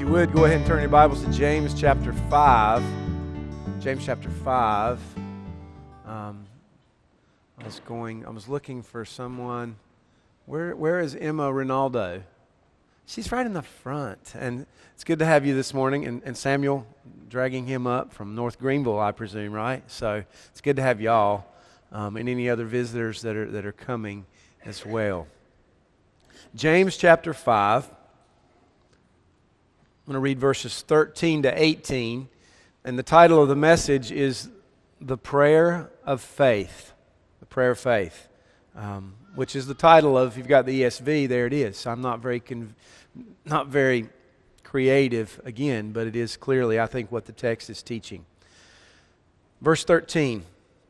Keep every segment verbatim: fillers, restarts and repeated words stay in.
you would, go ahead and turn your Bibles to James chapter five. James chapter five. Um, I was going, I was looking for someone. Where, where is Emma Ronaldo? She's right in the front. And it's good to have you this morning. And, and Samuel, dragging him up from North Greenville, I presume, right? So it's good to have y'all um, and any other visitors that are, that are coming as well. James chapter five. I'm going to read verses thirteen to eighteen, and the title of the message is The Prayer of Faith. The Prayer of Faith, um, which is the title of, if you've got the E S V, there it is. I'm not very, conv- not very creative again, but it is clearly, I think, what the text is teaching. Verse thirteen,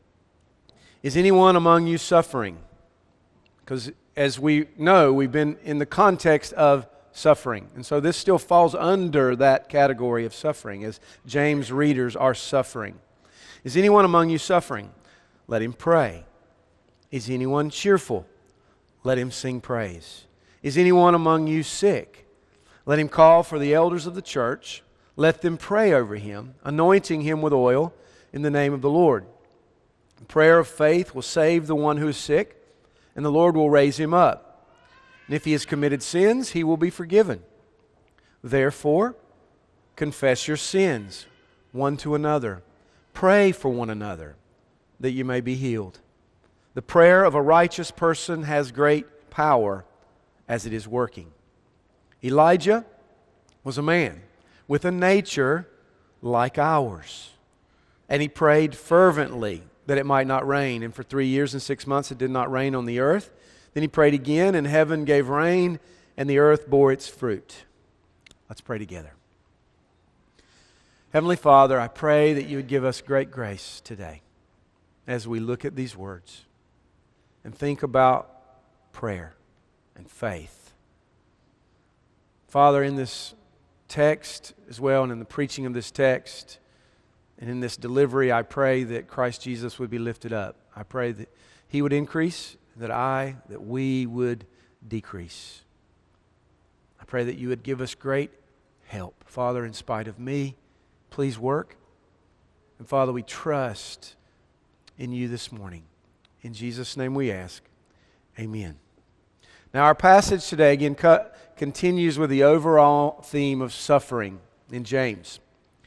is anyone among you suffering? Because as we know, we've been in the context of suffering. And so this still falls under that category of suffering, as James' readers are suffering. Is anyone among you suffering? Let him pray. Is anyone cheerful? Let him sing praise. Is anyone among you sick? Let him call for the elders of the church. Let them pray over him, anointing him with oil in the name of the Lord. The prayer of faith will save the one who is sick, and the Lord will raise him up. And if he has committed sins, he will be forgiven. Therefore, confess your sins one to another. Pray for one another, that you may be healed. The prayer of a righteous person has great power as it is working. Elijah was a man with a nature like ours. And he prayed fervently that it might not rain. And for three years and six months it did not rain on the earth. Then he prayed again, and heaven gave rain, and the earth bore its fruit. Let's pray together. Heavenly Father, I pray that you would give us great grace today as we look at these words and think about prayer and faith. Father, in this text as well, and in the preaching of this text, and in this delivery, I pray that Christ Jesus would be lifted up. I pray that he would increase, that I, that we would decrease. I pray that you would give us great help. Father, in spite of me, please work. And Father, we trust in you this morning. In Jesus' name we ask, amen. Now our passage today again co- continues with the overall theme of suffering in James.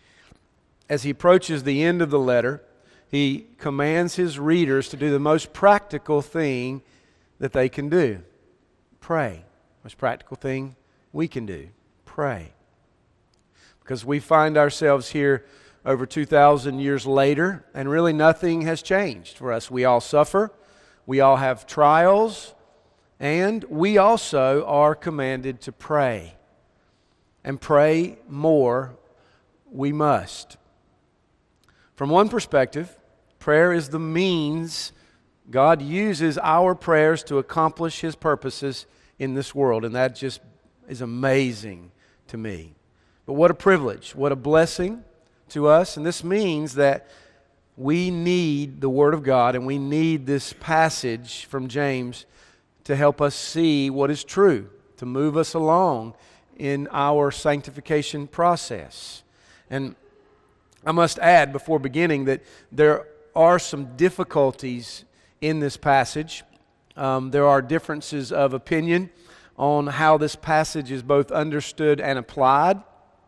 As he approaches the end of the letter, he commands his readers to do the most practical thing that they can do. Pray. Most practical thing we can do. Pray. Because we find ourselves here over two thousand years later, and really nothing has changed for us. We all suffer. We all have trials. And we also are commanded to pray. And pray more we must. From one perspective, prayer is the means God uses our prayers to accomplish His purposes in this world. And that just is amazing to me. But what a privilege, what a blessing to us. And this means that we need the Word of God, and we need this passage from James to help us see what is true, to move us along in our sanctification process. And I must add before beginning that there are some difficulties in this passage. Um, there are differences of opinion on how this passage is both understood and applied.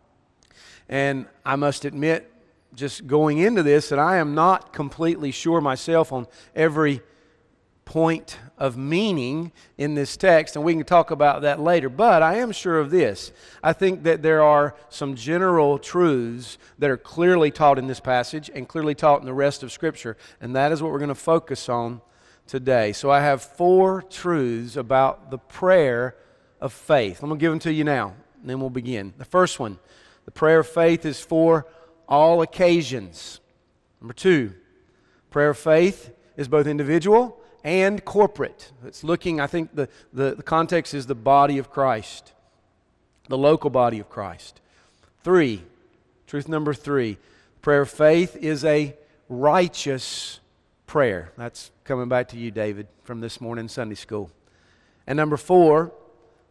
And I must admit, just going into this, that I am not completely sure myself on every point of meaning in this text, and we can talk about that later. But I am sure of this. I think that there are some general truths that are clearly taught in this passage and clearly taught in the rest of Scripture, and that is what we're going to focus on today. So I have four truths about the prayer of faith. I'm going to give them to you now, and then we'll begin. The first one, the prayer of faith is for all occasions. Number two, prayer of faith is both individual and corporate. It's looking, I think the, the, the context is the body of Christ, the local body of Christ. Three, truth number three, prayer of faith is a righteous prayer. That's coming back to you, David, from this morning Sunday school. And number four,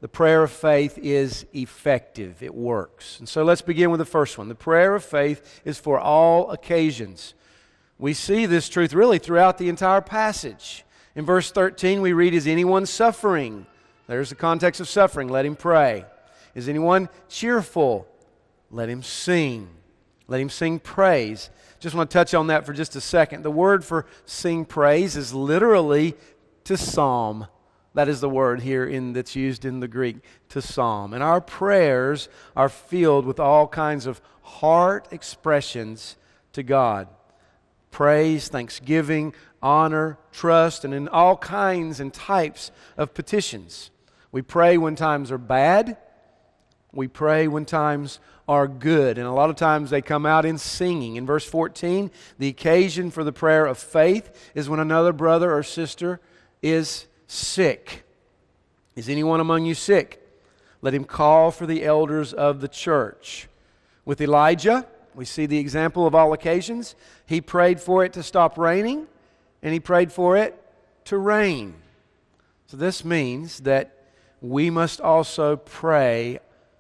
the prayer of faith is effective. It works. And so let's begin with the first one. The prayer of faith is for all occasions. We see this truth really throughout the entire passage. In verse thirteen we read, is anyone suffering? There's the context of suffering. Let him pray. Is anyone cheerful? Let him sing. Let him sing praise. Just want to touch on that for just a second. The word for sing praise is literally to psalm. That is the word here in, that's used in the Greek, to psalm. And our prayers are filled with all kinds of heart expressions to God. Praise, thanksgiving, honor, trust, and in all kinds and types of petitions. We pray when times are bad. We pray when times are good. And a lot of times they come out in singing. In verse fourteen, the occasion for the prayer of faith is when another brother or sister is sick. Is anyone among you sick? Let him call for the elders of the church. With Elijah, we see the example of all occasions. He prayed for it to stop raining, and he prayed for it to rain. So this means that we must also pray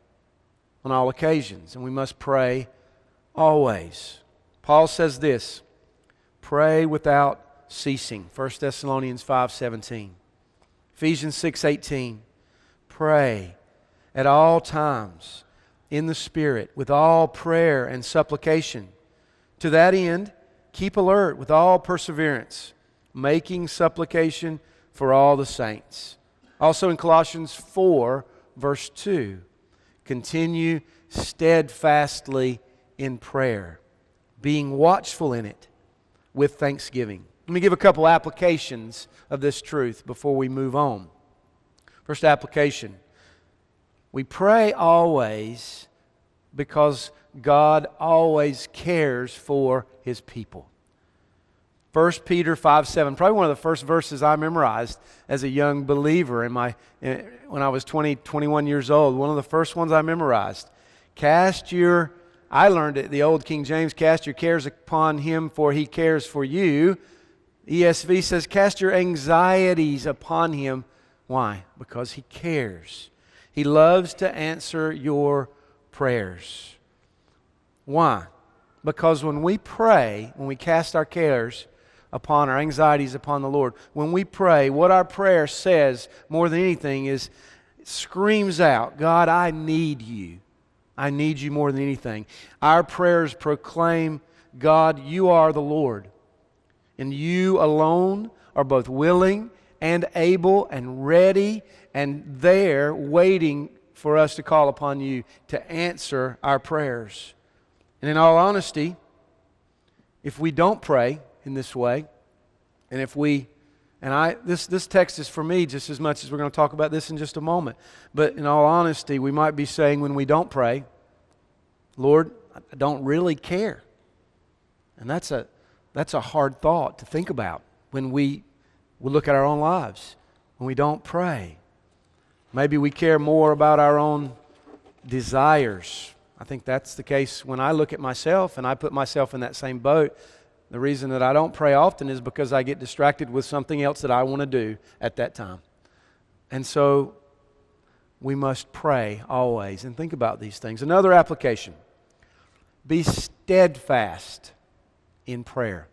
on all occasions, and we must pray always. Paul says this, pray without ceasing. First Thessalonians five seventeen. Ephesians six eighteen. Pray at all times in the Spirit with all prayer and supplication. To that end, keep alert with all perseverance, making supplication for all the saints. Also in Colossians four, verse two, continue steadfastly in prayer, being watchful in it with thanksgiving. Let me give a couple applications of this truth before we move on. First application, we pray always because God always cares for His people. First Peter five seven, probably one of the first verses I memorized as a young believer in my in, when I was twenty, twenty-one years old. One of the first ones I memorized. Cast your, I learned it, the old King James, cast your cares upon Him for He cares for you. E S V says, cast your anxieties upon Him. Why? Because He cares. He loves to answer your prayers. Why? Because when we pray, when we cast our cares upon our anxieties upon the Lord, when we pray, what our prayer says more than anything is, it screams out, God, I need you. I need you more than anything. Our prayers proclaim, God, you are the Lord. And you alone are both willing and able and ready and there waiting for us to call upon you to answer our prayers. And in all honesty, if we don't pray in this way, and if we, and I, this, this text is for me just as much as we're going to talk about this in just a moment, but in all honesty, we might be saying when we don't pray, Lord, I don't really care. And that's a, that's a hard thought to think about when we, we look at our own lives, when we don't pray. Maybe we care more about our own desires. I think that's the case when I look at myself and I put myself in that same boat. The reason that I don't pray often is because I get distracted with something else that I want to do at that time. And so we must pray always and think about these things. Another application, be steadfast in prayer.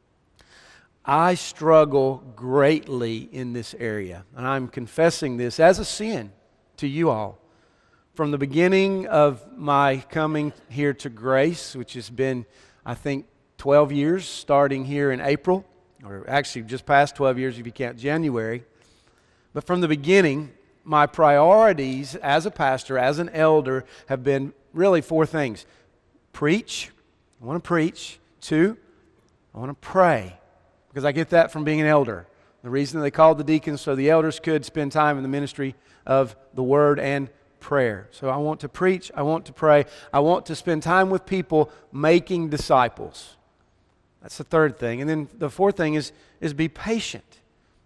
I struggle greatly in this area, and I'm confessing this as a sin to you all. From the beginning of my coming here to Grace, which has been, I think, twelve years, starting here in April, or actually just past twelve years if you count January. But from the beginning, my priorities as a pastor, as an elder, have been really four things. Preach. I want to preach. Two, I want to pray. Because I get that from being an elder. The reason they called the deacons so the elders could spend time in the ministry of the Word and prayer. So I want to preach. I want to pray. I want to spend time with people making disciples. That's the third thing. And then the fourth thing is, is be patient.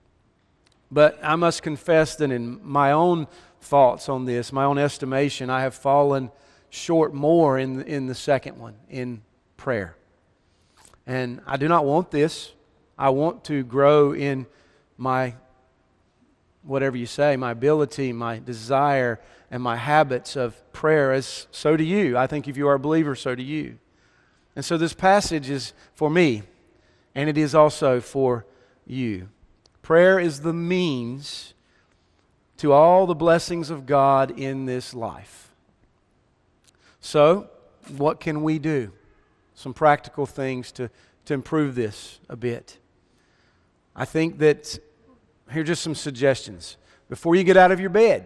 But I must confess that in my own thoughts on this, my own estimation, I have fallen short more in, in the second one, in prayer. And I do not want this. I want to grow in my whatever you say, my ability, my desire, and my habits of prayer, as so do you. I think if you are a believer, so do you. And so this passage is for me, and it is also for you. Prayer is the means to all the blessings of God in this life. So, what can we do? Some practical things to, to improve this a bit. I think that here are just some suggestions. Before you get out of your bed,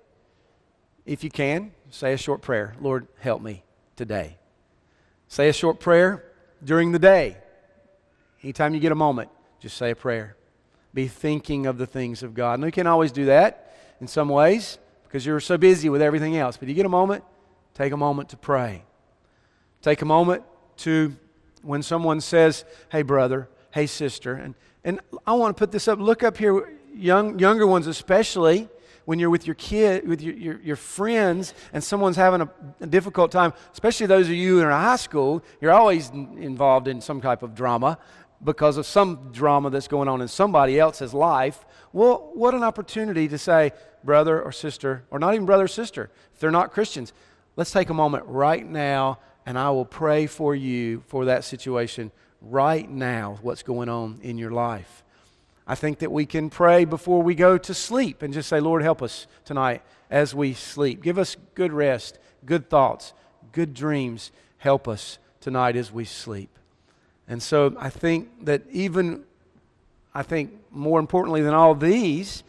if you can, say a short prayer. Lord, help me today. Say a short prayer during the day. Anytime you get a moment, just say a prayer. Be thinking of the things of God. And you can't always do that in some ways because you're so busy with everything else. But you get a moment, take a moment to pray. Take a moment to, when someone says, hey brother, hey sister, and, and I want to put this up. Look up here, young younger ones especially, when you're with your kid, with your, your, your friends, and someone's having a, a difficult time, especially those of you in high school, you're always n- involved in some type of drama because of some drama that's going on in somebody else's life. Well, what an opportunity to say, brother or sister, or not even brother or sister, if they're not Christians, let's take a moment right now, and I will pray for you for that situation right now, what's going on in your life. I think that we can pray before we go to sleep and just say, Lord, help us tonight as we sleep. Give us good rest, good thoughts, good dreams. Help us tonight as we sleep. And so I think that even, I think more importantly than all these,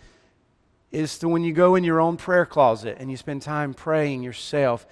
is to when you go in your own prayer closet and you spend time praying yourself,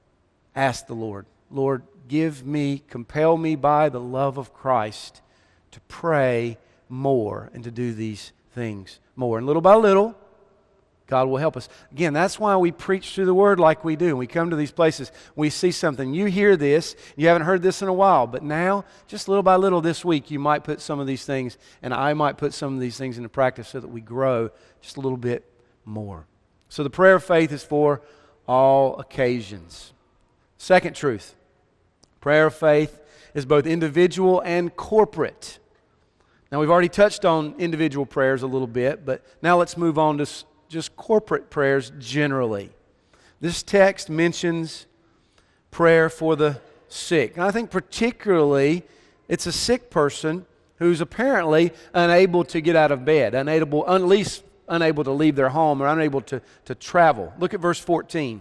ask the Lord, Lord, give me, compel me by the love of Christ to pray more and to do these things more. And little by little, God will help us. Again, that's why we preach through the Word like we do. We come to these places, we see something. You hear this, you haven't heard this in a while, but now, just little by little this week, you might put some of these things, and I might put some of these things into practice so that we grow just a little bit more. So the prayer of faith is for all occasions. Second truth, prayer of faith is both individual and corporate. Now, we've already touched on individual prayers a little bit, but now let's move on to just corporate prayers generally. This text mentions prayer for the sick. And I think particularly it's a sick person who's apparently unable to get out of bed, unable, at least unable to leave their home or unable to, to travel. Look at verse fourteen.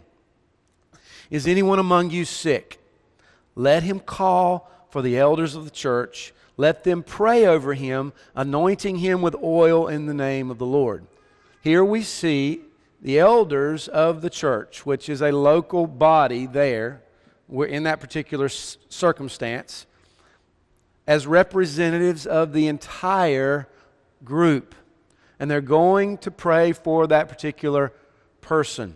Is anyone among you sick? Let him call for the elders of the church. Let them pray over him, anointing him with oil in the name of the Lord. Here we see the elders of the church, which is a local body there, in that particular circumstance, as representatives of the entire group. And they're going to pray for that particular person.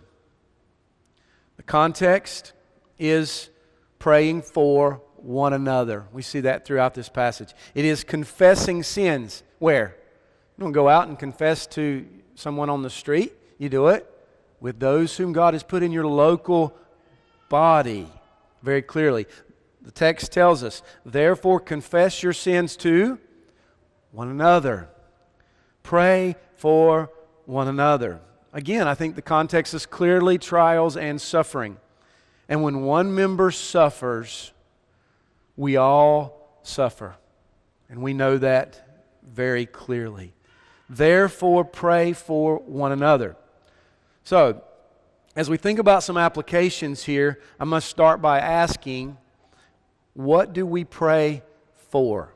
The context is praying for one another. We see that throughout this passage. It is confessing sins. Where? You don't go out and confess to someone on the street. You do it with those whom God has put in your local body. Very clearly. The text tells us, therefore confess your sins to one another. Pray for one another. Again, I think the context is clearly trials and suffering. And when one member suffers, we all suffer. And we know that very clearly. Therefore, pray for one another. So, as we think about some applications here, I must start by asking, what do we pray for?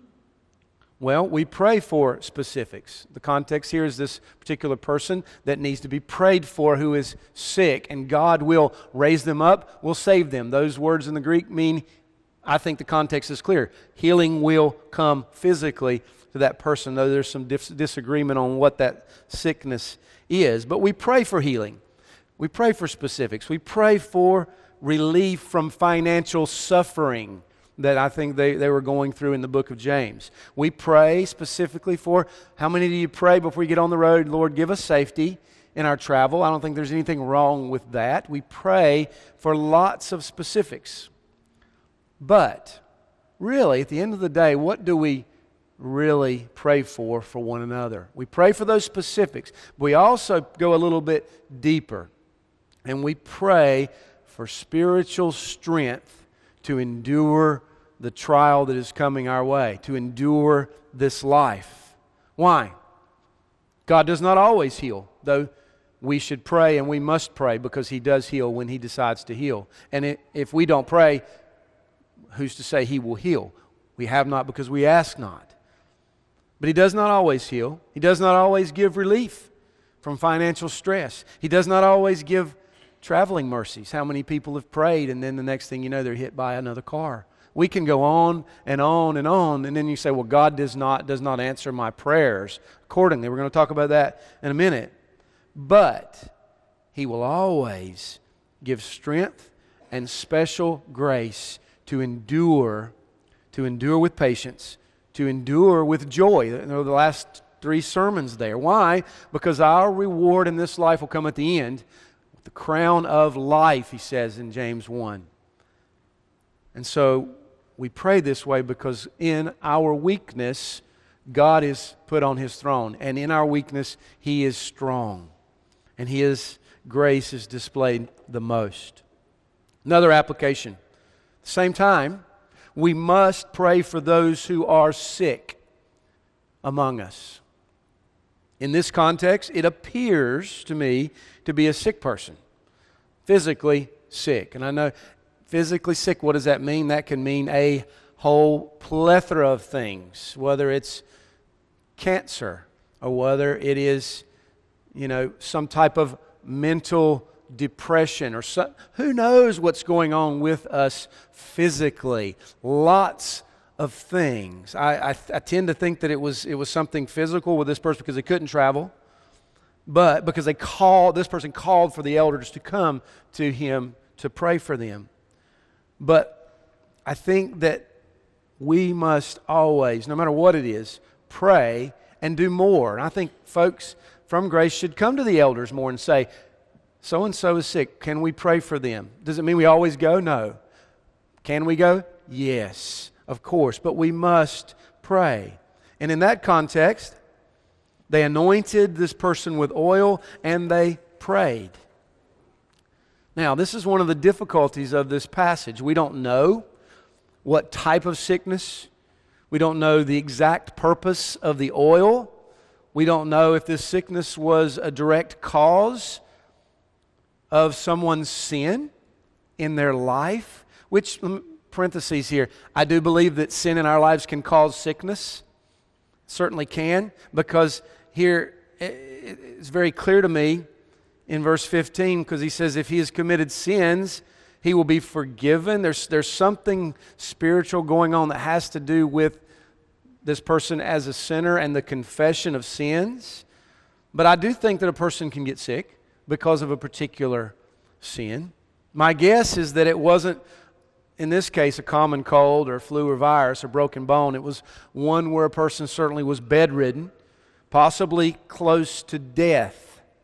Well, we pray for specifics. The context here is this particular person that needs to be prayed for who is sick, and God will raise them up, will save them. Those words in the Greek mean, I think the context is clear. Healing will come physically to that person, though there's some dis- disagreement on what that sickness is. But we pray for healing. We pray for specifics. We pray for relief from financial suffering that I think they, they were going through in the book of James. We pray specifically for, how many do you pray before you get on the road? Lord, give us safety in our travel. I don't think there's anything wrong with that. We pray for lots of specifics. But really, at the end of the day, what do we really pray for for one another. We pray for those specifics. But we also go a little bit deeper, and we pray for spiritual strength to endure the trial that is coming our way, to endure this life. Why? God does not always heal, though we should pray and we must pray because He does heal when He decides to heal. And if we don't pray, who's to say He will heal? We have not because we ask not. But He does not always heal. He does not always give relief from financial stress. He does not always give traveling mercies. How many people have prayed and then the next thing you know they're hit by another car? We can go on and on and on, and then you say, well, God does not, does not answer my prayers accordingly. We're going to talk about that in a minute. But He will always give strength and special grace to endure, to endure with patience, to endure with joy. You know, the last three sermons there. Why? Because our reward in this life will come at the end, the crown of life, he says in James one. And so we pray this way because in our weakness, God is put on His throne. And in our weakness, He is strong. And His grace is displayed the most. Another application. At the same time, we must pray for those who are sick among us. In this context, it appears to me to be a sick person. Physically sick. And I know physically sick, what does that mean? That can mean a whole plethora of things, whether it's cancer or whether it is, you know, some type of mental depression or so, who knows what's going on with us physically. Lots of things. I, I, I tend to think that it was it was something physical with this person because they couldn't travel, but because they called, this person called for the elders to come to him to pray for them. But I think that we must always, no matter what it is, pray and do more. And I think folks from Grace should come to the elders more and say, so-and-so is sick. Can we pray for them? Does it mean we always go? No. Can we go? Yes, of course. But we must pray. And in that context, they anointed this person with oil and they prayed. Now, this is one of the difficulties of this passage. We don't know what type of sickness. We don't know the exact purpose of the oil. We don't know if this sickness was a direct cause of someone's sin in their life, which, parentheses here, I do believe that sin in our lives can cause sickness. Certainly can, because here it's very clear to me in verse fifteen, because he says if he has committed sins, he will be forgiven. There's, there's something spiritual going on that has to do with this person as a sinner and the confession of sins. But I do think that a person can get sick because of a particular sin. My guess is that it wasn't, in this case, a common cold or flu or virus or broken bone. It was one where a person certainly was bedridden, possibly close to death.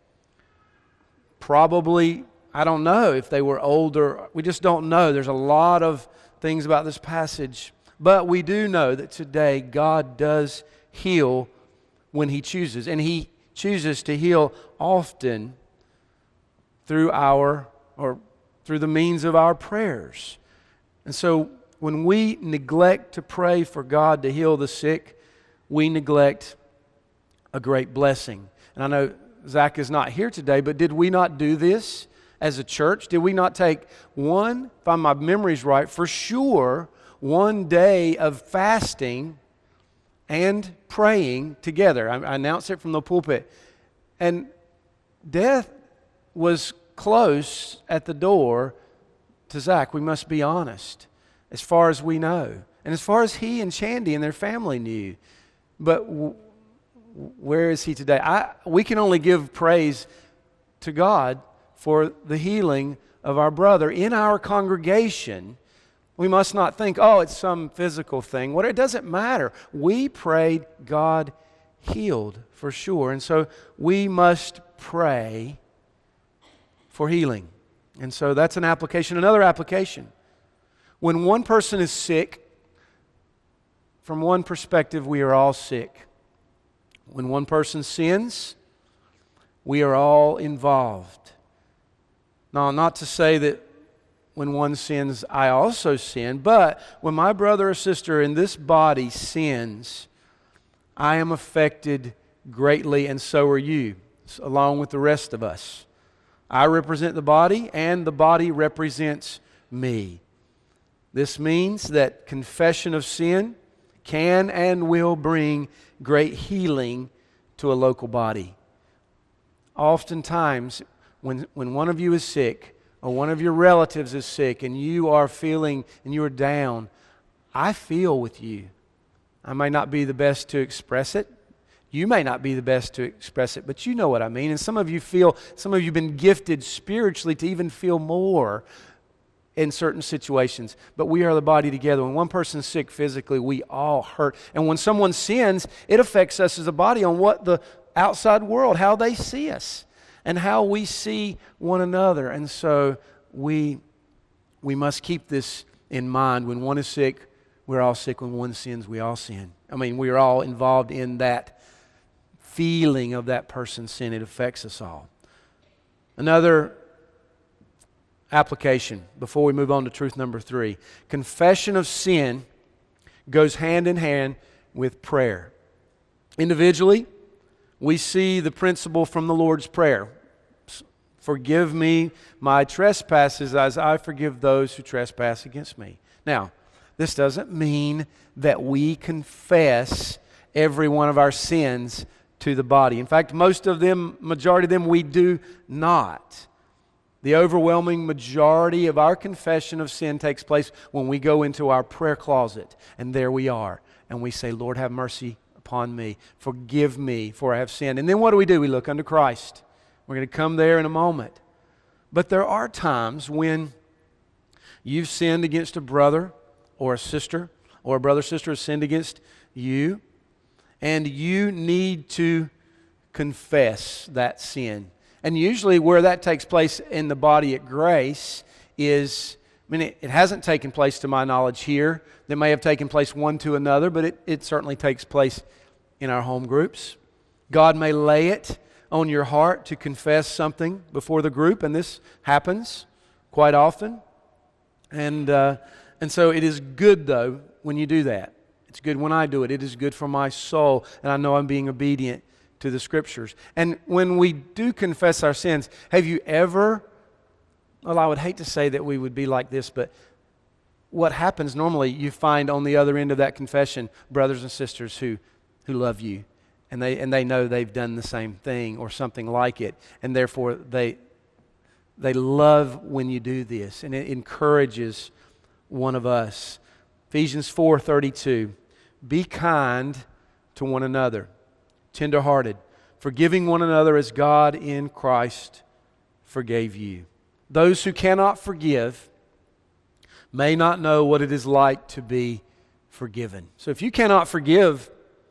Probably, I don't know if they were older. We just don't know. There's a lot of things about this passage. But we do know that today God does heal when He chooses. And He chooses to heal often through our, or through the means of our prayers. And so when we neglect to pray for God to heal the sick, we neglect a great blessing. And I know Zach is not here today, but did we not do this as a church? Did we not take one, if my memory's right, for sure, one day of fasting and praying together? I, I announced it from the pulpit. And death was close at the door to Zach. We must be honest, as far as we know. And as far as he and Shandy and their family knew. But w- where is he today? I, we can only give praise to God for the healing of our brother in our congregation. We must not think, oh, it's some physical thing. What, it doesn't matter. We prayed, God healed for sure. And so we must pray for healing. And so that's an application. Another application. When one person is sick, from one perspective, we are all sick. When one person sins, we are all involved. Now, not to say that when one sins, I also sin, but when my brother or sister in this body sins, I am affected greatly, and so are you, along with the rest of us. I represent the body, and the body represents me. This means that confession of sin can and will bring great healing to a local body. Oftentimes, when, when one of you is sick, or one of your relatives is sick, and you are feeling, and you are down, I feel with you. I may not be the best to express it. You may not be the best to express it, but you know what I mean. And some of you feel, some of you have been gifted spiritually to even feel more in certain situations. But we are the body together. When one person's sick physically, we all hurt. And when someone sins, it affects us as a body on what the outside world, how they see us, and how we see one another. And so we, we must keep this in mind. When one is sick, we're all sick. When one sins, we all sin. I mean, we are all involved in that feeling of that person's sin. It affects us all. Another application before we move on to truth number three. Confession of sin goes hand in hand with prayer. Individually, we see the principle from the Lord's Prayer. Forgive me my trespasses as I forgive those who trespass against me. Now, this doesn't mean that we confess every one of our sins to the body. In fact, most of them, majority of them, we do not. The overwhelming majority of our confession of sin takes place when we go into our prayer closet, and there we are, and we say, Lord, have mercy upon me. Forgive me, for I have sinned. And then what do we do? We look unto Christ. We're going to come there in a moment. But there are times when you've sinned against a brother or a sister, or a brother or sister has sinned against you, and you need to confess that sin. And usually where that takes place in the body at Grace is, I mean, it, it hasn't taken place to my knowledge here. That may have taken place one to another, but it, it certainly takes place in our home groups. God may lay it on your heart to confess something before the group, and this happens quite often. And, uh, and so it is good, though, when you do that. It's good when I do it. It is good for my soul, and I know I'm being obedient to the Scriptures. And when we do confess our sins, have you ever, well, I would hate to say that we would be like this, but what happens normally, you find on the other end of that confession brothers and sisters who, who love you, and they, and they know they've done the same thing or something like it, and therefore they, they love when you do this, and it encourages one of us. Ephesians four thirty-two, be kind to one another, tender-hearted, forgiving one another as God in Christ forgave you. Those who cannot forgive may not know what it is like to be forgiven. So if you cannot forgive,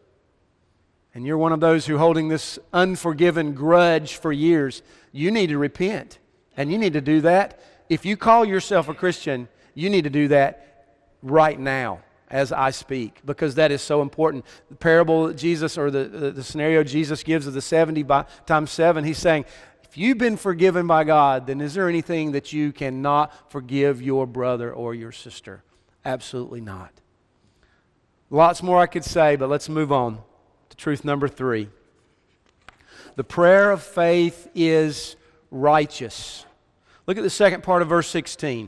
and you're one of those who are holding this unforgiven grudge for years, you need to repent. And you need to do that. If you call yourself a Christian, you need to do that right now as I speak, because that is so important. The parable that Jesus, or the, the, the scenario Jesus gives of the seventy by, times seven, he's saying, if you've been forgiven by God, then is there anything that you cannot forgive your brother or your sister? Absolutely not. Lots more I could say, but let's move on to truth number three. The prayer of faith is righteous. Look at the second part of verse sixteen.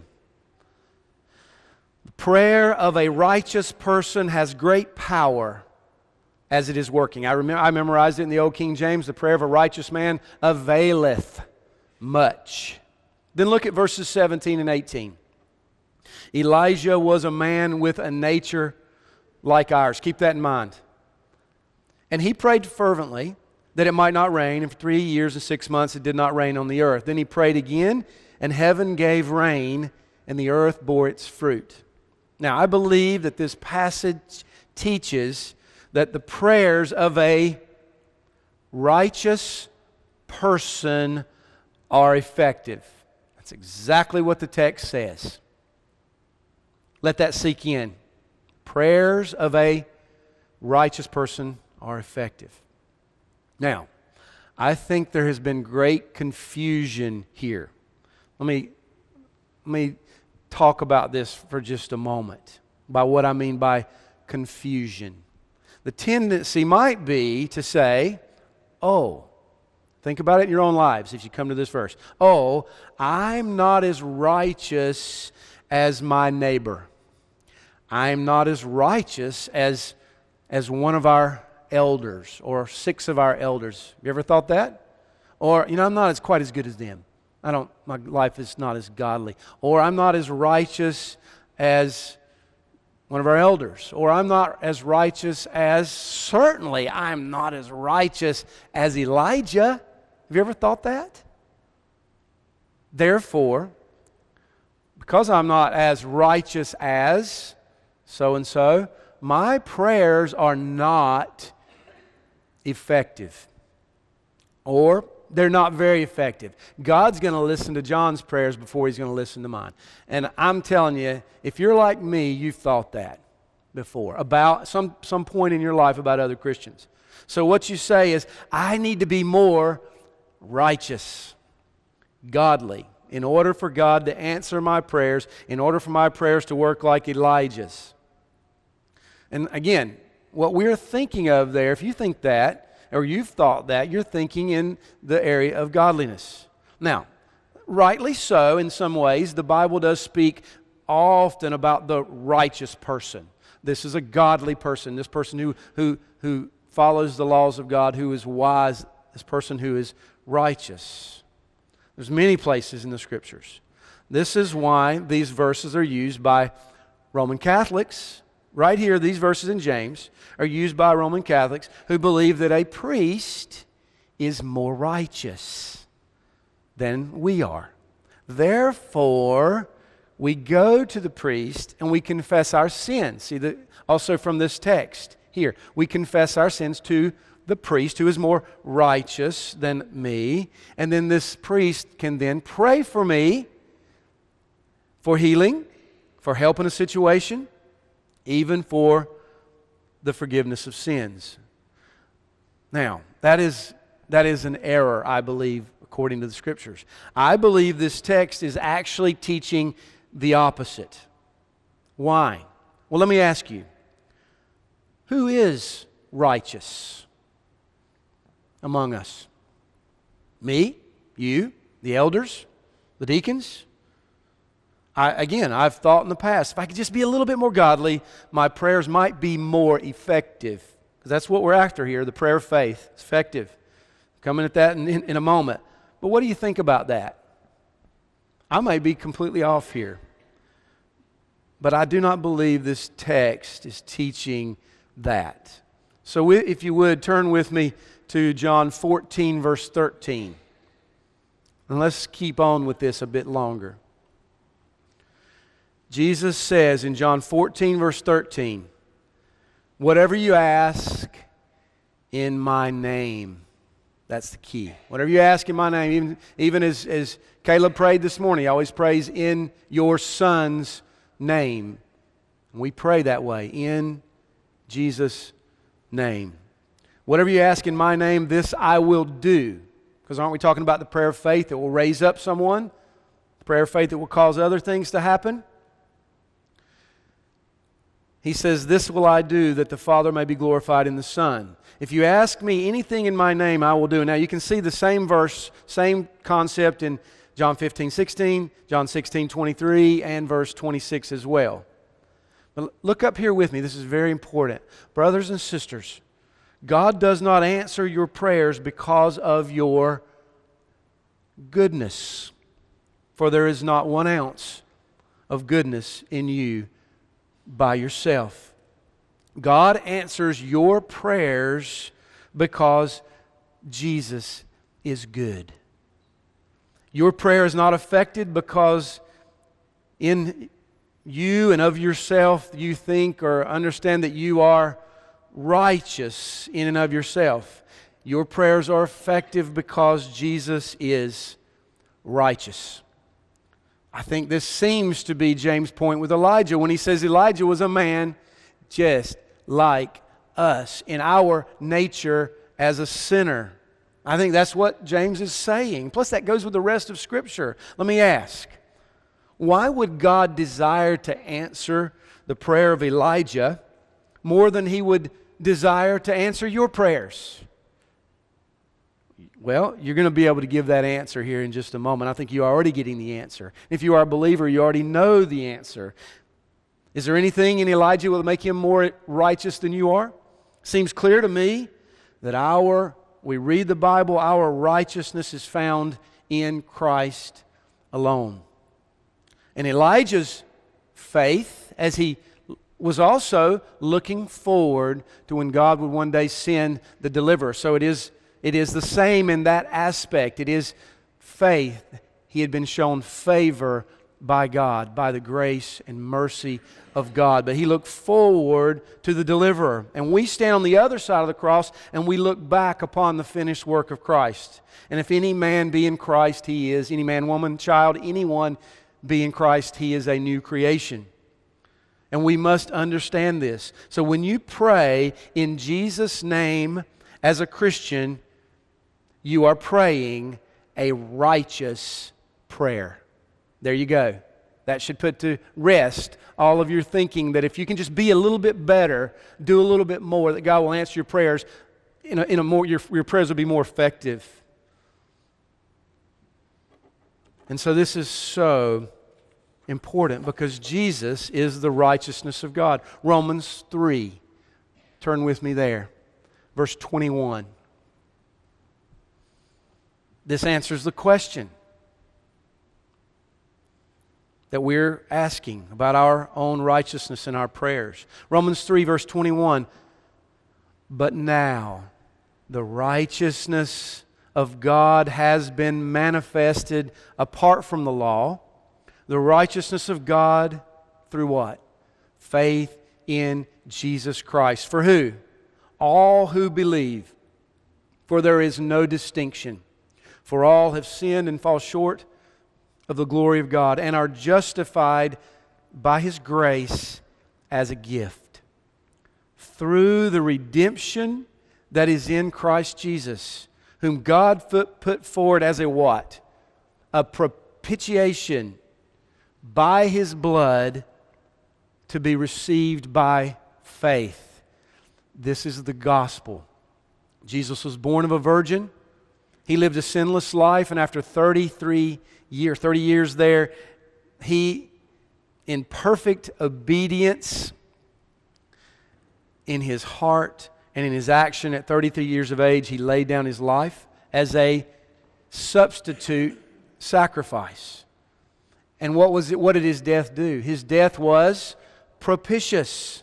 The prayer of a righteous person has great power as it is working. I remember I memorized it in the old King James. The prayer of a righteous man availeth much. Then look at verses seventeen and eighteen. Elijah was a man with a nature like ours. Keep that in mind. And he prayed fervently that it might not rain, and for three years and six months it did not rain on the earth. Then he prayed again, and heaven gave rain, and the earth bore its fruit. Now, I believe that this passage teaches that the prayers of a righteous person are effective. That's exactly what the text says. Let that sink in. Prayers of a righteous person are effective. Now, I think there has been great confusion here. Let me, let me talk about this for just a moment, by what I mean by confusion. The tendency might be to say, oh, think about it in your own lives if you come to this verse. Oh, I'm not as righteous as my neighbor. I'm not as righteous as, as one of our elders or six of our elders. You ever thought that? Or, you know, I'm not as quite as good as them. I don't, my life is not as godly. Or I'm not as righteous as one of our elders. Or I'm not as righteous as, certainly I'm not as righteous as Elijah. Have you ever thought that? Therefore, because I'm not as righteous as so-and-so, my prayers are not effective. Or they're not very effective. God's going to listen to John's prayers before He's going to listen to mine. And I'm telling you, if you're like me, you've thought that before, about some, some point in your life about other Christians. So what you say is, I need to be more righteous, godly, in order for God to answer my prayers, in order for my prayers to work like Elijah's. And again, what we're thinking of there, if you think that, or you've thought that, you're thinking in the area of godliness. Now, rightly so in some ways, the Bible does speak often about the righteous person. This is a godly person, this person who, who, who follows the laws of God, who is wise, this person who is righteous. There's many places in the Scriptures. This is why these verses are used by Roman Catholics. Right here, these verses in James are used by Roman Catholics who believe that a priest is more righteous than we are. Therefore, we go to the priest and we confess our sins. See, the, also from this text here, we confess our sins to the priest who is more righteous than me. And then this priest can then pray for me for healing, for help in a situation, even for the forgiveness of sins. Now, that is, that is an error, I believe, according to the Scriptures. I believe this text is actually teaching the opposite. Why? Well, let me ask you, who is righteous among us? Me? You? The elders? The deacons? I, again, I've thought in the past, if I could just be a little bit more godly, my prayers might be more effective. Because that's what we're after here, the prayer of faith. It's effective. Coming at that in, in, in a moment. But what do you think about that? I may be completely off here. But I do not believe this text is teaching that. So we, if you would, turn with me to John fourteen, verse thirteen. And let's keep on with this a bit longer. Jesus says in John fourteen, verse thirteen, whatever you ask in my name, that's the key. Whatever you ask in my name, even, even as, as Caleb prayed this morning, he always prays in your Son's name. And we pray that way, in Jesus' name. Whatever you ask in my name, this I will do. Because aren't we talking about the prayer of faith that will raise up someone? The prayer of faith that will cause other things to happen? He says, this will I do, that the Father may be glorified in the Son. If you ask me anything in my name, I will do. Now you can see the same verse, same concept in John fifteen, sixteen, John sixteen, twenty-three, and verse twenty-six as well. But look up here with me. This is very important. Brothers and sisters, God does not answer your prayers because of your goodness. For there is not one ounce of goodness in you by yourself. God answers your prayers because Jesus is good. Your prayer is not affected because in you and of yourself you think or understand that you are righteous in and of yourself. Your prayers are effective because Jesus is righteous. I think this seems to be James' point with Elijah when he says Elijah was a man just like us in our nature as a sinner. I think that's what James is saying. Plus, that goes with the rest of Scripture. Let me ask, why would God desire to answer the prayer of Elijah more than He would desire to answer your prayers? Well, you're going to be able to give that answer here in just a moment. I think you're already getting the answer. If you are a believer, you already know the answer. Is there anything in Elijah that will make him more righteous than you are? Seems clear to me that our, we read the Bible, our righteousness is found in Christ alone. And Elijah's faith, as he was also looking forward to when God would one day send the deliverer. So it is It is the same in that aspect. It is faith. He had been shown favor by God, by the grace and mercy of God. But he looked forward to the deliverer. And we stand on the other side of the cross and we look back upon the finished work of Christ. And if any man be in Christ, he is. Any man, woman, child, anyone be in Christ, he is a new creation. And we must understand this. So when you pray in Jesus' name as a Christian, you are praying a righteous prayer. There you go. That should put to rest all of your thinking that if you can just be a little bit better, do a little bit more, that God will answer your prayers in a, in a more, your, your prayers will be more effective. And so this is so important because Jesus is the righteousness of God. Romans three. Turn with me there. Verse twenty-one. This answers the question that we're asking about our own righteousness in our prayers. Romans three, verse twenty-one. But now the righteousness of God has been manifested apart from the law. The righteousness of God through what? Faith in Jesus Christ. For who? All who believe. For there is no distinction. For all have sinned and fall short of the glory of God and are justified by His grace as a gift. Through the redemption that is in Christ Jesus, whom God put forward as a what? A propitiation by His blood to be received by faith. This is the gospel. Jesus was born of a virgin. He lived a sinless life, and after thirty-three years, thirty years there, He, in perfect obedience in His heart and in His action at thirty-three years of age, He laid down His life as a substitute sacrifice. And what was it? What did His death do? His death was propitious.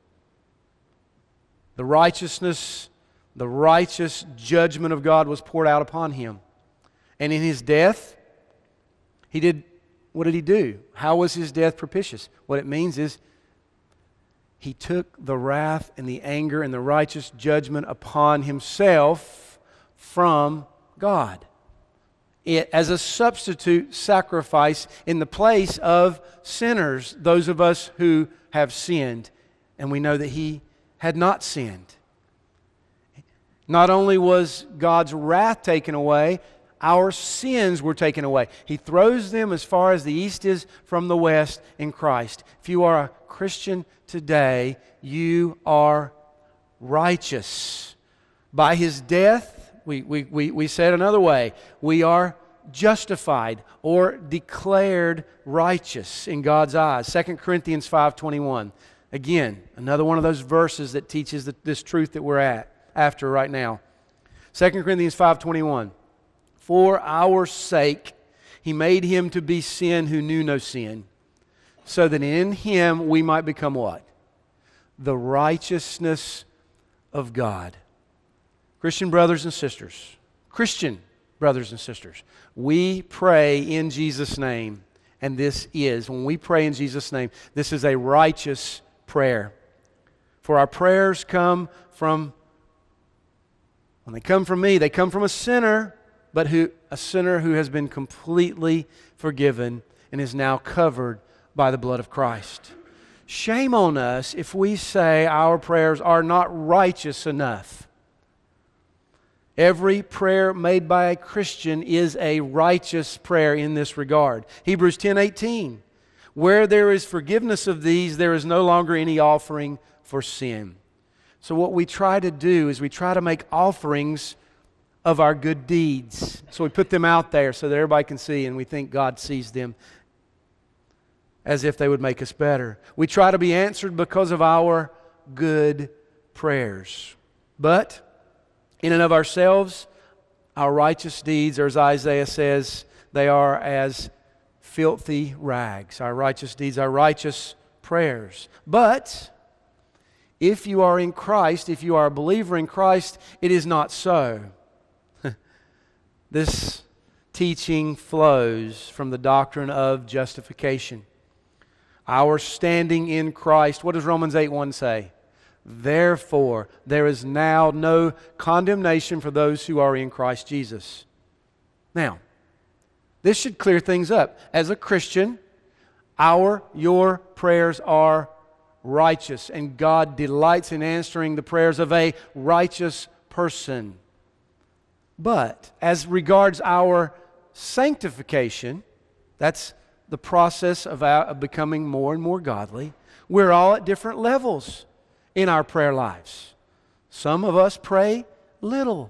The righteousness The righteous judgment of God was poured out upon Him. And in His death, He did, what did He do? How was His death propitious? What it means is He took the wrath and the anger and the righteous judgment upon Himself from God. It, as a substitute sacrifice in the place of sinners, those of us who have sinned. And we know that He had not sinned. Not only was God's wrath taken away, our sins were taken away. He throws them as far as the east is from the west in Christ. If you are a Christian today, you are righteous. By His death, we, we, we, we said another way, we are justified or declared righteous in God's eyes. Second Corinthians five twenty-one. Again, another one of those verses that teaches the, this truth that we're at. After right now. Second Corinthians five twenty-one. For our sake He made Him to be sin who knew no sin, so that in Him we might become what? The righteousness of God. Christian brothers and sisters, Christian brothers and sisters, we pray in Jesus' name, and this is, when we pray in Jesus' name, this is a righteous prayer. For our prayers come from When they come from me, they come from a sinner, but who a sinner who has been completely forgiven and is now covered by the blood of Christ. Shame on us if we say our prayers are not righteous enough. Every prayer made by a Christian is a righteous prayer in this regard. Hebrews ten eighteen. Where there is forgiveness of these, there is no longer any offering for sin. So what we try to do is we try to make offerings of our good deeds. So we put them out there so that everybody can see, and we think God sees them as if they would make us better. We try to be answered because of our good prayers. But in and of ourselves, our righteous deeds, or as Isaiah says, they are as filthy rags. Our righteous deeds, our righteous prayers. But if you are in Christ, if you are a believer in Christ, it is not so. This teaching flows from the doctrine of justification. Our standing in Christ. What does Romans eight one say? Therefore, there is now no condemnation for those who are in Christ Jesus. Now, this should clear things up. As a Christian, our, your prayers are righteous, and God delights in answering the prayers of a righteous person. But as regards our sanctification, that's the process of, our, of becoming more and more godly, we're all at different levels in our prayer lives. Some of us pray little.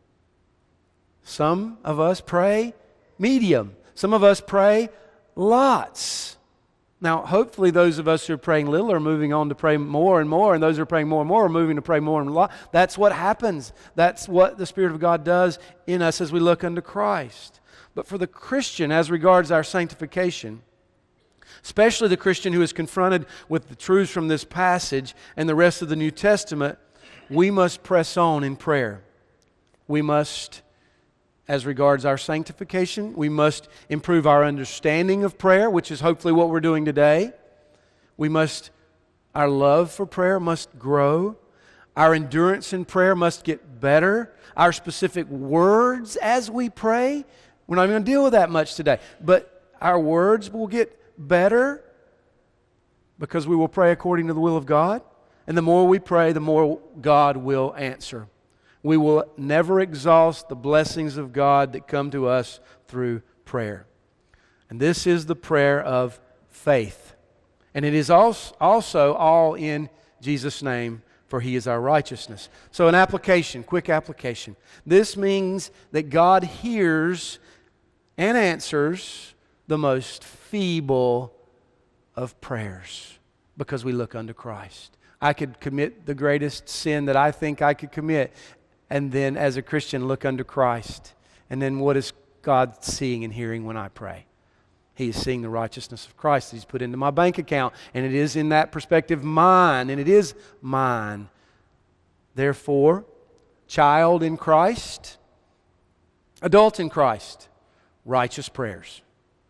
Some of us pray medium. Some of us pray lots. Now, hopefully those of us who are praying little are moving on to pray more and more, and those who are praying more and more are moving to pray more and more. That's what happens. That's what the Spirit of God does in us as we look unto Christ. But for the Christian, as regards our sanctification, especially the Christian who is confronted with the truths from this passage and the rest of the New Testament, we must press on in prayer. We must, as regards our sanctification, we must improve our understanding of prayer, which is hopefully what we're doing today. We must, our love for prayer must grow. Our endurance in prayer must get better. Our specific words as we pray, we're not even going to deal with that much today, but our words will get better because we will pray according to the will of God. And the more we pray, the more God will answer. We will never exhaust the blessings of God that come to us through prayer. And this is the prayer of faith. And it is also all in Jesus' name, for He is our righteousness. So an application, quick application. This means that God hears and answers the most feeble of prayers because we look unto Christ. I could commit the greatest sin that I think I could commit, and then as a Christian look unto Christ. And then what is God seeing and hearing when I pray? He is seeing the righteousness of Christ that He's put into my bank account, and it is in that perspective mine, and it is mine. Therefore, child in Christ, adult in Christ, righteous prayers.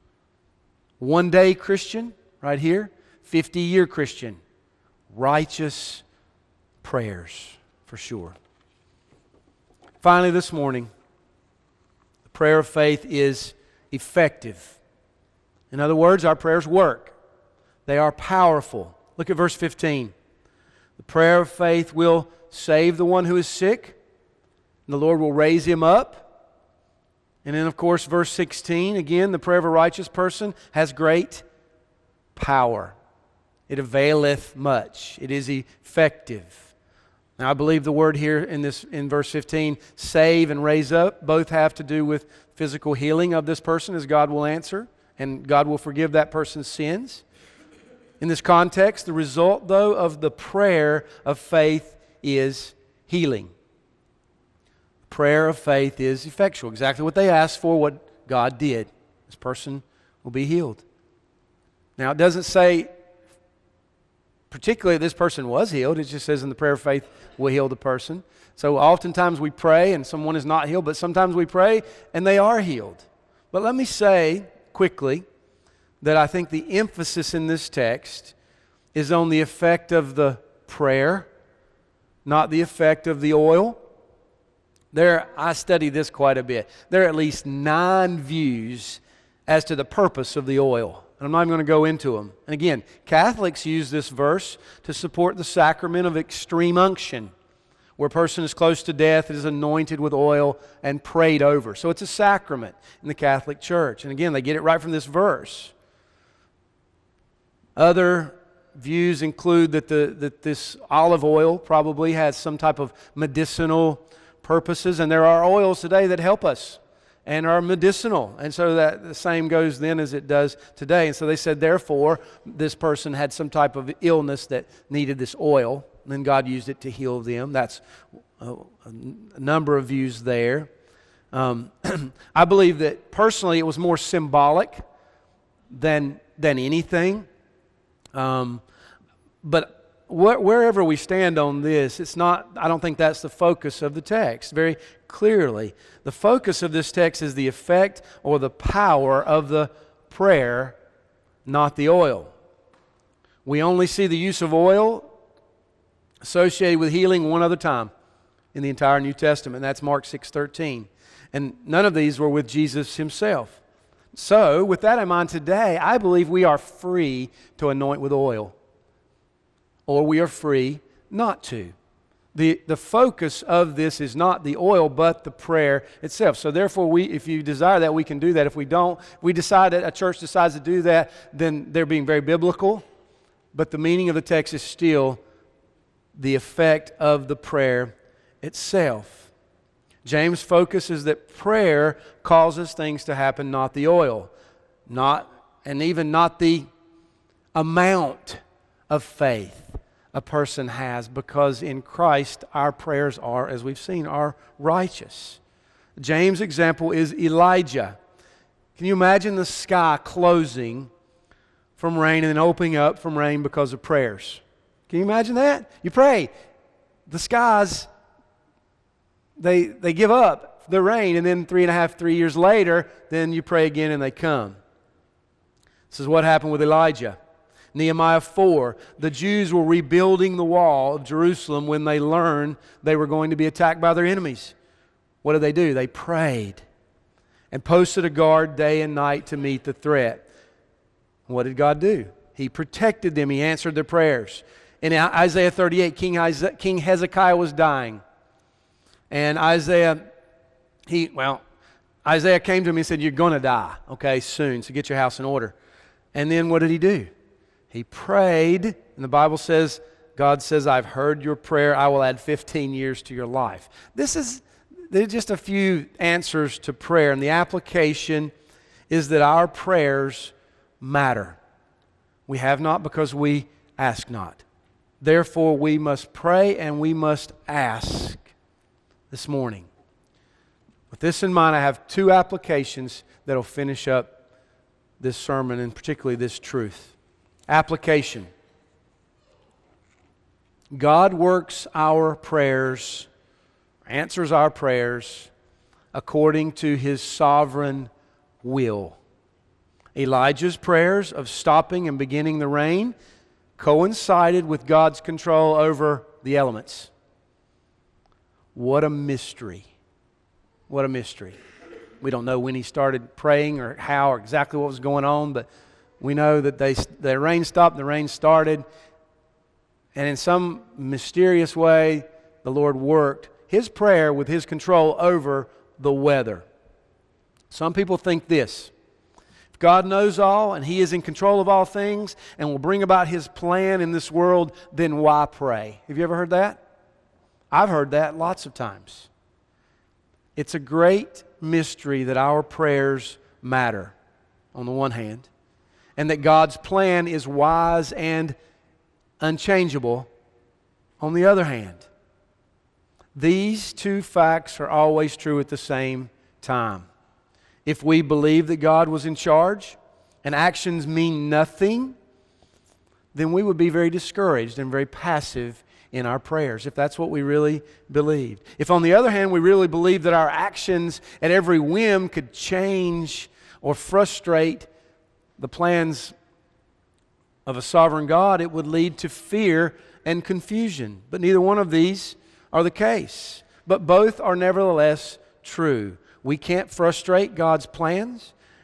One day Christian, right here, fifty-year Christian, righteous prayers for sure. Finally this morning, the prayer of faith is effective. In other words, our prayers work. They are powerful. Look at verse fifteen. The prayer of faith will save the one who is sick, and the Lord will raise him up. And then, of course, verse sixteen, again, the prayer of a righteous person has great power. It availeth much. It is effective. Now, I believe the word here in this in verse fifteen, save and raise up, both have to do with physical healing of this person, as God will answer, and God will forgive that person's sins. In this context, the result, though, of the prayer of faith is healing. Prayer of faith is effectual. Exactly what they asked for, what God did. This person will be healed. Now, it doesn't say particularly this person was healed. It just says in the prayer of faith will heal the person. So oftentimes we pray and someone is not healed, but sometimes we pray and they are healed. But let me say quickly that I think the emphasis in this text is on the effect of the prayer, not the effect of the oil. There, I study this quite a bit. There are at least nine views as to the purpose of the oil. And I'm not even going to go into them. And again, Catholics use this verse to support the sacrament of extreme unction, where a person is close to death, is anointed with oil and prayed over. So it's a sacrament in the Catholic Church. And again, they get it right from this verse. Other views include that, the, that this olive oil probably has some type of medicinal purposes, and there are oils today that help us and are medicinal. And so that the same goes then as it does today. And so they said, therefore, this person had some type of illness that needed this oil, and then God used it to heal them. That's a, a number of views there. Um, I believe that personally it was more symbolic than, than anything. Um, but wh- wherever we stand on this, it's not, I don't think that's the focus of the text. Very clearly, the focus of this text is the effect or the power of the prayer, not the oil. We only see the use of oil associated with healing one other time in the entire New Testament, and that's Mark six thirteen. And none of these were with Jesus himself. So, with that in mind today, I believe we are free to anoint with oil, or we are free not to. The, the focus of this is not the oil, but the prayer itself. So therefore, we, if you desire that, we can do that. If we don't, if we decide that a church decides to do that, then they're being very biblical. But the meaning of the text is still the effect of the prayer itself. James' focus is that prayer causes things to happen, not the oil. Not, and even not the amount of faith a person has, because in Christ our prayers are, as we've seen, are righteous. James' example is Elijah. Can you imagine the sky closing from rain and then opening up from rain because of prayers? Can you imagine that? You pray, the skies, they they give up the rain, and then three and a half, three years later, then you pray again and they come. This is what happened with Elijah. Nehemiah four, the Jews were rebuilding the wall of Jerusalem when they learned they were going to be attacked by their enemies. What did they do? They prayed and posted a guard day and night to meet the threat. What did God do? He protected them. He answered their prayers. In Isaiah thirty-eight, King Hezekiah was dying. And Isaiah, he, well, Isaiah came to him and said, you're going to die, okay, soon, so get your house in order. And then what did he do? He prayed, and the Bible says, God says, I've heard your prayer. I will add fifteen years to your life. This is, there's just a few answers to prayer, and the application is that our prayers matter. We have not because we ask not. Therefore, we must pray and we must ask this morning. With this in mind, I have two applications that will finish up this sermon, and particularly this truth. Application. God works our prayers, answers our prayers according to His sovereign will. Elijah's prayers of stopping and beginning the rain coincided with God's control over the elements. What a mystery. What a mystery. We don't know when he started praying or how or exactly what was going on, but we know that they, the rain stopped and the rain started. And in some mysterious way, the Lord worked His prayer with His control over the weather. Some people think this: if God knows all and He is in control of all things and will bring about His plan in this world, then why pray? Have you ever heard that? I've heard that lots of times. It's a great mystery that our prayers matter, on the one hand, and that God's plan is wise and unchangeable, on the other hand. These two facts are always true at the same time. If we believe that God was in charge and actions mean nothing, then we would be very discouraged and very passive in our prayers, if that's what we really believed. If, on the other hand, we really believe that our actions at every whim could change or frustrate the plans of a sovereign God, it would lead to fear and confusion. But neither one of these are the case. But both are nevertheless true. We can't frustrate God's plans,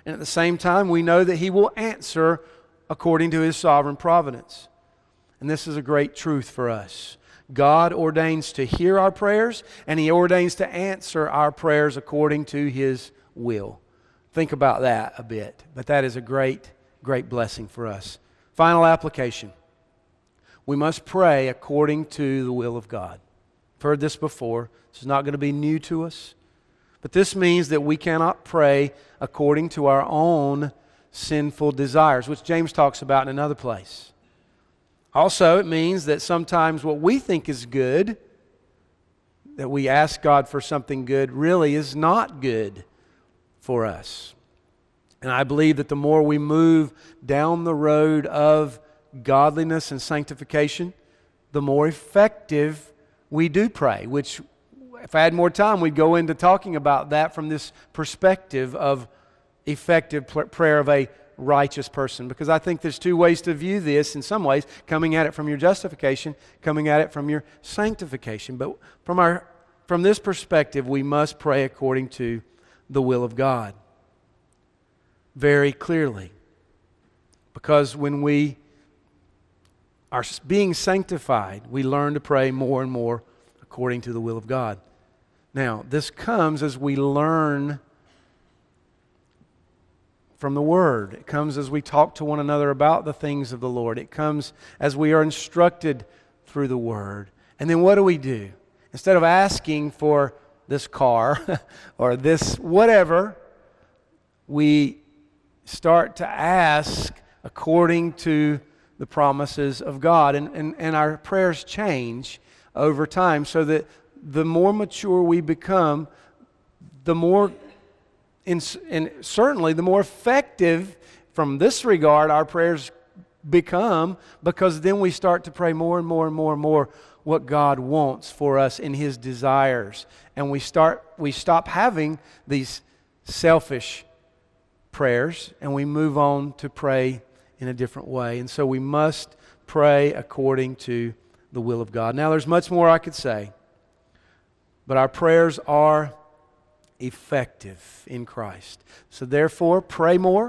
And at the same time, we know that He will answer according to His sovereign providence. And this is a great truth for us. God ordains to hear our prayers, and He ordains to answer our prayers according to His will. Think about that a bit. But that is a great, great blessing for us. Final application. We must pray according to the will of God. I've heard this before. This is not going to be new to us. But this means that we cannot pray according to our own sinful desires, which James talks about in another place. Also, it means that sometimes what we think is good, that we ask God for something good, really is not good for us. And I believe that the more we move down the road of godliness and sanctification, the more effective we do pray, which if I had more time, we'd go into talking about that from this perspective of effective prayer of a righteous person. Because I think there's two ways to view this in some ways, coming at it from your justification, coming at it from your sanctification. But from our from this perspective, we must pray according to the will of God. Very clearly. Because when we are being sanctified, we learn to pray more and more according to the will of God. Now, this comes as we learn from the Word. It comes as we talk to one another about the things of the Lord. It comes as we are instructed through the Word. And then what do we do? Instead of asking for this car or this whatever, we start to ask according to the promises of God. And, and, and our prayers change over time so that the more mature we become, the more, in, and certainly the more effective from this regard our prayers become, because then we start to pray more and more and more and more what God wants for us in His desires. And we start, we stop having these selfish prayers and we move on to pray in a different way. And so we must pray according to the will of God. Now, there's much more I could say, but our prayers are effective in Christ. So therefore, pray more.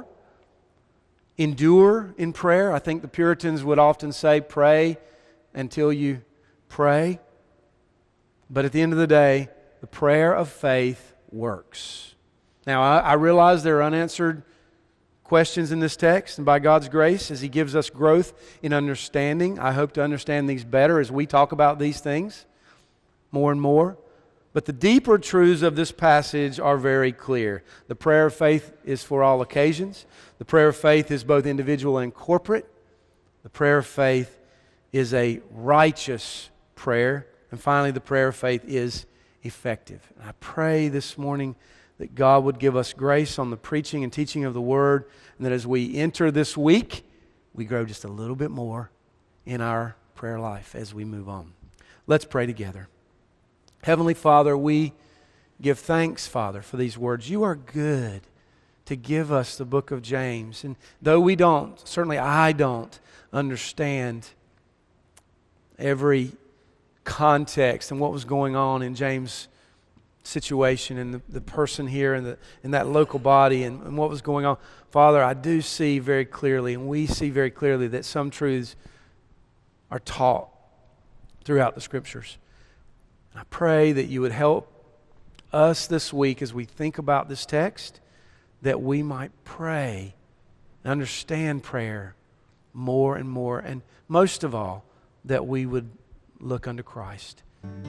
Endure in prayer. I think the Puritans would often say, pray until you pray. But at the end of the day, the prayer of faith works. Now, I, I realize there are unanswered questions in this text, and by God's grace, as He gives us growth in understanding, I hope to understand these better as we talk about these things more and more. But the deeper truths of this passage are very clear. The prayer of faith is for all occasions. The prayer of faith is both individual and corporate. The prayer of faith is a righteous prayer. And finally, the prayer of faith is effective. And I pray this morning that God would give us grace on the preaching and teaching of the Word, and that as we enter this week, we grow just a little bit more in our prayer life as we move on. Let's pray together. Heavenly Father, we give thanks, Father, for these words. You are good to give us the book of James. And though we don't, certainly I don't, understand every context and what was going on in James' situation and the, the person here and the in that local body and, and what was going on, Father, I do see very clearly, and we see very clearly, that some truths are taught throughout the Scriptures. I pray that you would help us this week as we think about this text, that we might pray and understand prayer more and more, and most of all, that we would look unto Christ,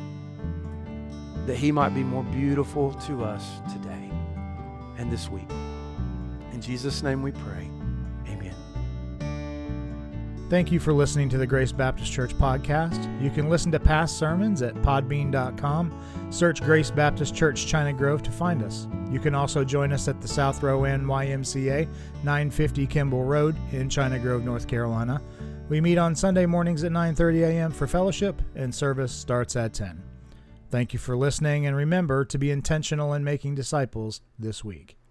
that He might be more beautiful to us today and this week. In Jesus' name we pray. Amen. Thank you for listening to the Grace Baptist Church podcast. You can listen to past sermons at podbean dot com. Search Grace Baptist Church China Grove to find us. You can also join us at the South Row Inn Y M C A, nine fifty Kimball Road in China Grove, North Carolina. We meet on Sunday mornings at nine thirty a.m. for fellowship, and service starts at ten. Thank you for listening, and remember to be intentional in making disciples this week.